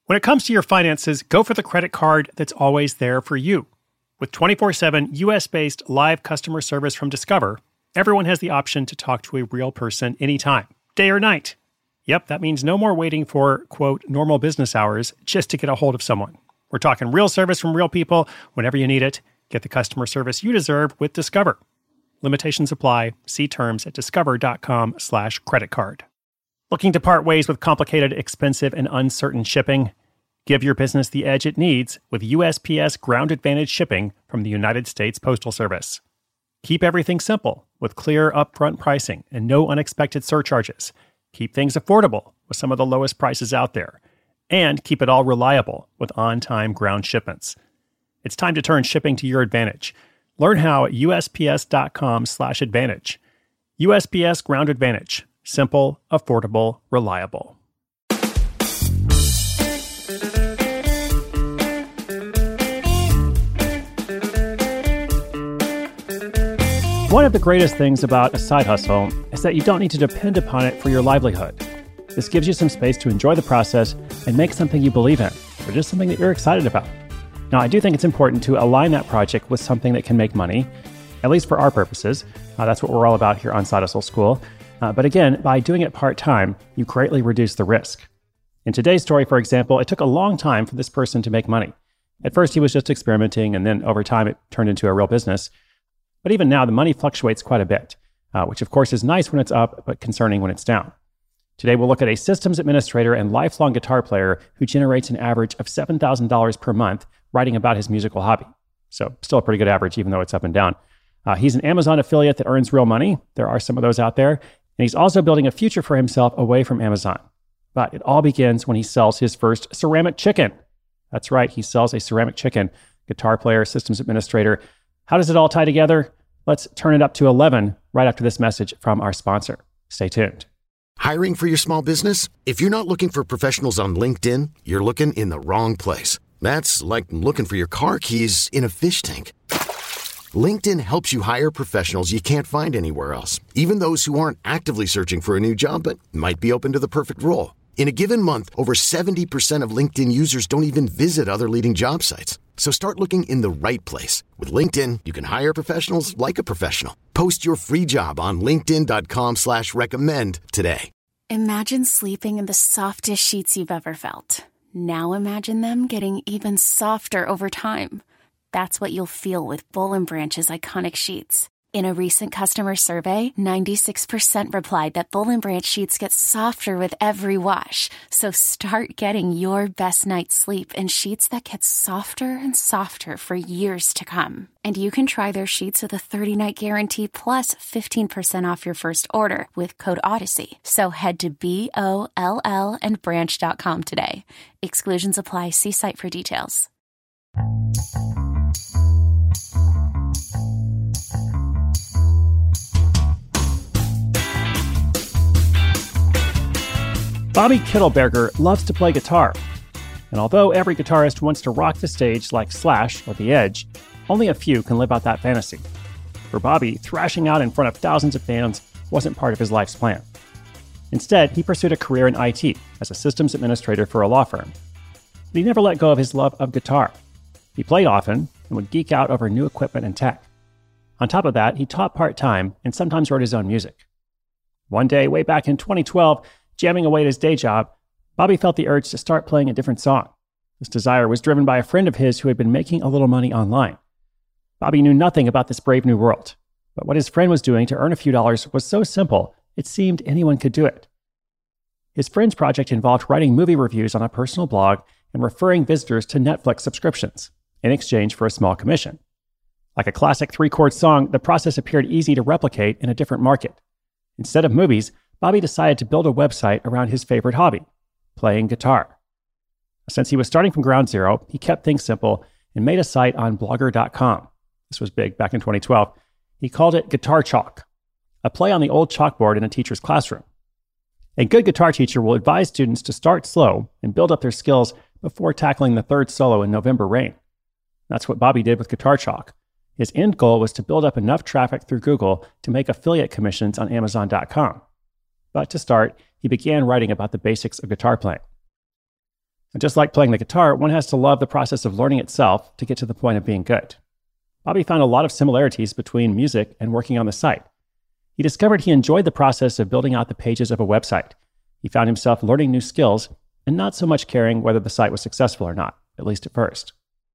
When it comes to your finances, go for the credit card that's always there for you. With 24/7 US-based live customer service from Discover, everyone has the option to talk to a real person anytime, day or night. Yep, that means no more waiting for, quote, normal business hours just to get a hold of someone. We're talking real service from real people whenever you need it. Get the customer service you deserve with Discover. Limitations apply. See terms at discover.com/creditcard. Looking to part ways with complicated, expensive, and uncertain shipping? Give your business the edge it needs with USPS Ground Advantage shipping from the United States Postal Service. Keep everything simple with clear upfront pricing and no unexpected surcharges. Keep things affordable with some of the lowest prices out there. And keep it all reliable with on-time ground shipments. It's time to turn shipping to your advantage. Learn how at USPS.com/advantage. USPS Ground Advantage. Simple, affordable, reliable. One of the greatest things about a side hustle is that you don't need to depend upon it for your livelihood. This gives you some space to enjoy the process and make something you believe in, or just something that you're excited about. Now, I do think it's important to align that project with something that can make money, at least for our purposes. That's what we're all about here on Side Hustle School. But again, by doing it part-time, you greatly reduce the risk. In today's story, for example, it took a long time for this person to make money. At first, he was just experimenting, and then over time, it turned into a real business. But even now, the money fluctuates quite a bit, which of course is nice when it's up, but concerning when it's down. Today, we'll look at a systems administrator and lifelong guitar player who generates an average of $7,000 per month writing about his musical hobby. So still a pretty good average, even though it's up and down. He's an Amazon affiliate that earns real money. There are some of those out there. And he's also building a future for himself away from Amazon. But it all begins when he sells his first ceramic chicken. That's right, he sells a ceramic chicken. Guitar player, systems administrator. How does it all tie together? Let's turn it up to 11 right after this message from our sponsor. Stay tuned. Hiring for your small business? If you're not looking for professionals on LinkedIn, you're looking in the wrong place. That's like looking for your car keys in a fish tank. LinkedIn helps you hire professionals you can't find anywhere else, even those who aren't actively searching for a new job but might be open to the perfect role. In a given month, over 70% of LinkedIn users don't even visit other leading job sites. So start looking in the right place. With LinkedIn, you can hire professionals like a professional. Post your free job on linkedin.com/recommend today. Imagine sleeping in the softest sheets you've ever felt. Now imagine them getting even softer over time. That's what you'll feel with Boll & Branch's iconic sheets. In a recent customer survey, 96% replied that Boll & Branch sheets get softer with every wash. So start getting your best night's sleep in sheets that get softer and softer for years to come. And you can try their sheets with a 30-night guarantee plus 15% off your first order with code Odyssey. So head to BOLL and branch.com today. Exclusions apply. See site for details. Bobby Kittelberger loves to play guitar. And although every guitarist wants to rock the stage like Slash or The Edge, only a few can live out that fantasy. For Bobby, thrashing out in front of thousands of fans wasn't part of his life's plan. Instead, he pursued a career in IT as a systems administrator for a law firm. But he never let go of his love of guitar. He played often and would geek out over new equipment and tech. On top of that, he taught part-time and sometimes wrote his own music. One day, way back in 2012, jamming away at his day job, Bobby felt the urge to start playing a different song. This desire was driven by a friend of his who had been making a little money online. Bobby knew nothing about this brave new world, but what his friend was doing to earn a few dollars was so simple, it seemed anyone could do it. His friend's project involved writing movie reviews on a personal blog and referring visitors to Netflix subscriptions in exchange for a small commission. Like a classic 3-chord song, the process appeared easy to replicate in a different market. Instead of movies, Bobby decided to build a website around his favorite hobby, playing guitar. Since he was starting from ground zero, he kept things simple and made a site on Blogger.com. This was big back in 2012. He called it Guitar Chalk, a play on the old chalkboard in a teacher's classroom. A good guitar teacher will advise students to start slow and build up their skills before tackling the third solo in November Rain. That's what Bobby did with Guitar Chalk. His end goal was to build up enough traffic through Google to make affiliate commissions on Amazon.com. But to start, he began writing about the basics of guitar playing. And just like playing the guitar, one has to love the process of learning itself to get to the point of being good. Bobby found a lot of similarities between music and working on the site. He discovered he enjoyed the process of building out the pages of a website. He found himself learning new skills and not so much caring whether the site was successful or not, at least at first.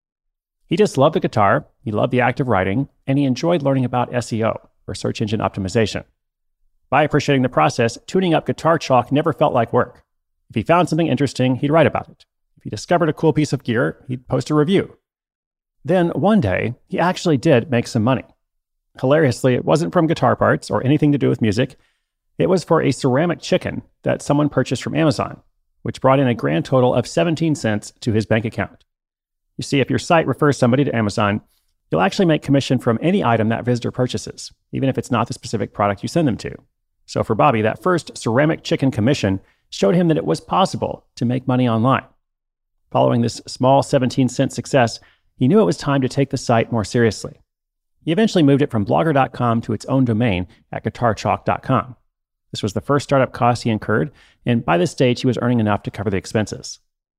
He just loved the guitar, he loved the act of writing, and he enjoyed learning about SEO, or search engine optimization. By appreciating the process, tuning up Guitar Chalk never felt like work. If he found something interesting, he'd write about it. If he discovered a cool piece of gear, he'd post a review. Then, one day, he actually did make some money. Hilariously, it wasn't from guitar parts or anything to do with music. It was for a ceramic chicken that someone purchased from Amazon, which brought in a grand total of 17 cents to his bank account. You see, if your site refers somebody to Amazon, you'll actually make commission from any item that visitor purchases, even if it's not the specific product you send them to. So for Bobby, that first ceramic chicken commission showed him that it was possible to make money online. Following this small 17-cent success, he knew it was time to take the site more seriously. He eventually moved it from Blogger.com to its own domain at GuitarChalk.com. This was the first startup cost he incurred, and by this stage, he was earning enough to cover the expenses.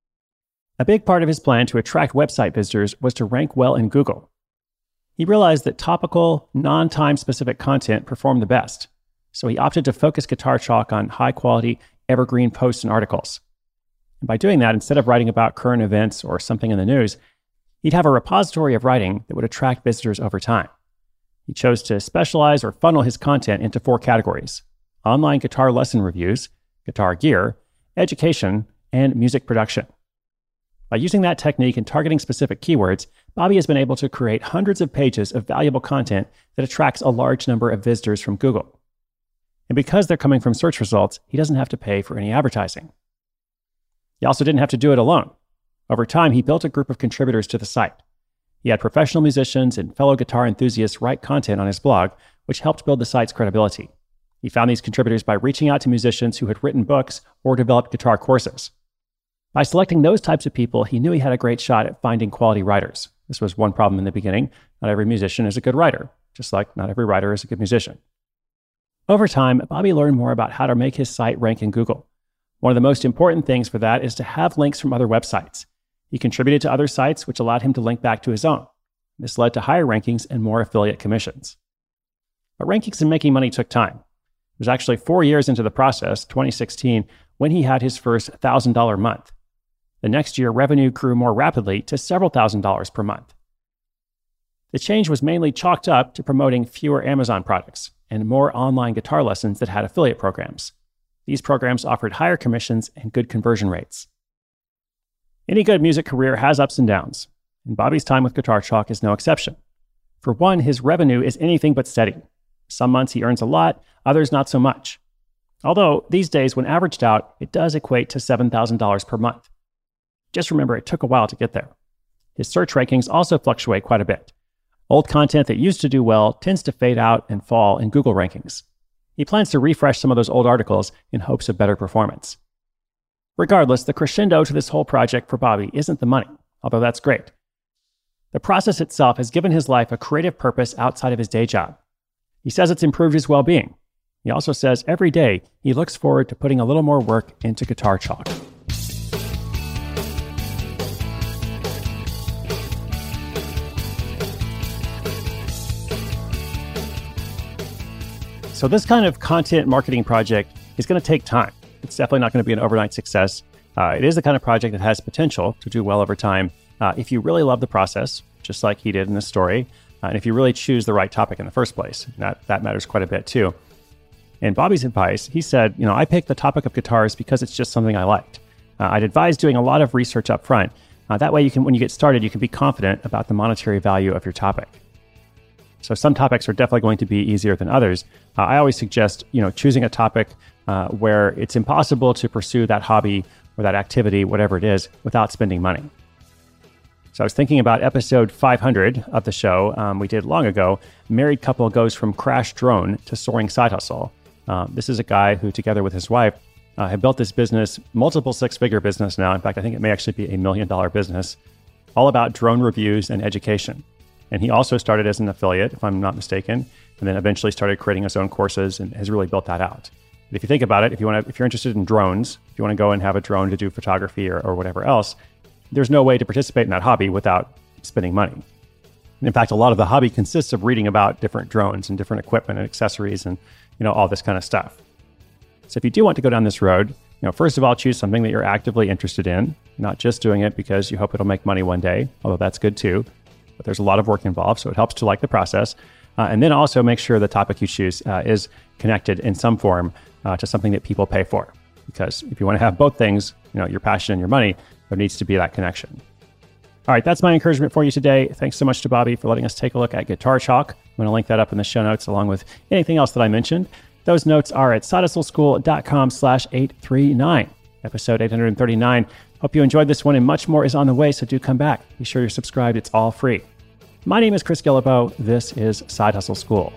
A big part of his plan to attract website visitors was to rank well in Google. He realized that topical, non-time-specific content performed the best, so he opted to focus Guitar Chalk on high-quality, evergreen posts and articles. And by doing that, instead of writing about current events or something in the news, he'd have a repository of writing that would attract visitors over time. He chose to specialize or funnel his content into 4 categories: online guitar lesson reviews, guitar gear, education, and music production. By using that technique and targeting specific keywords, Bobby has been able to create hundreds of pages of valuable content that attracts a large number of visitors from Google. And because they're coming from search results, he doesn't have to pay for any advertising. He also didn't have to do it alone. Over time, he built a group of contributors to the site. He had professional musicians and fellow guitar enthusiasts write content on his blog, which helped build the site's credibility. He found these contributors by reaching out to musicians who had written books or developed guitar courses. By selecting those types of people, he knew he had a great shot at finding quality writers. This was one problem in the beginning. Not every musician is a good writer, just like not every writer is a good musician. Over time, Bobby learned more about how to make his site rank in Google. One of the most important things for that is to have links from other websites. He contributed to other sites, which allowed him to link back to his own. This led to higher rankings and more affiliate commissions. But rankings and making money took time. It was actually 4 years into the process, 2016, when he had his first $1,000 month. The next year, revenue grew more rapidly to several $1,000s per month. The change was mainly chalked up to promoting fewer Amazon products and more online guitar lessons that had affiliate programs. These programs offered higher commissions and good conversion rates. Any good music career has ups and downs, and Bobby's time with Guitar Chalk is no exception. For one, his revenue is anything but steady. Some months he earns a lot, others not so much. Although, these days, when averaged out, it does equate to $7,000 per month. Just remember, it took a while to get there. His search rankings also fluctuate quite a bit. Old content that used to do well tends to fade out and fall in Google rankings. He plans to refresh some of those old articles in hopes of better performance. Regardless, the crescendo to this whole project for Bobby isn't the money, although that's great. The process itself has given his life a creative purpose outside of his day job. He says it's improved his well-being. He also says every day he looks forward to putting a little more work into Guitar Chalk. So this kind of content marketing project is going to take time. It's definitely not going to be an overnight success. It is the kind of project that has potential to do well over time if you really love the process, just like he did in this story, and if you really choose the right topic in the first place. That matters quite a bit too. And Bobby's advice, he said, I picked the topic of guitars because it's just something I liked. I'd advise doing a lot of research up front. That way, when you get started, you can be confident about the monetary value of your topic. So some topics are definitely going to be easier than others. I always suggest, choosing a topic where it's impossible to pursue that hobby or that activity, whatever it is, without spending money. So I was thinking about episode 500 of the show we did long ago. Married couple goes from crash drone to soaring side hustle. This is a guy who, together with his wife, had built this business, multiple six-figure business now. In fact, I think it may actually be $1 million business, all about drone reviews and education. And he also started as an affiliate, if I'm not mistaken, and then eventually started creating his own courses and has really built that out. If you think about it, if you're interested in drones, if you want to go and have a drone to do photography or whatever else, there's no way to participate in that hobby without spending money. And in fact, a lot of the hobby consists of reading about different drones and different equipment and accessories and, all this kind of stuff. So if you do want to go down this road, first of all, choose something that you're actively interested in, not just doing it because you hope it'll make money one day, although that's good too. But there's a lot of work involved, so it helps to like the process. And then also make sure the topic you choose is connected in some form to something that people pay for. Because if you want to have both things, your passion and your money, there needs to be that connection. All right, that's my encouragement for you today. Thanks so much to Bobby for letting us take a look at Guitar Chalk. I'm going to link that up in the show notes along with anything else that I mentioned. Those notes are at sidehustleschool.com/839, episode 839. Hope you enjoyed this one, and much more is on the way, so do come back. Be sure you're subscribed. It's all free. My name is Chris Guillebeau. This is Side Hustle School.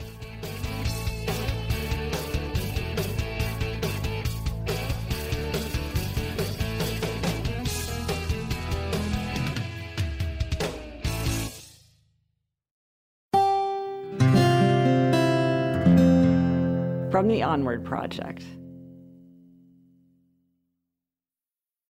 From the Onward Project.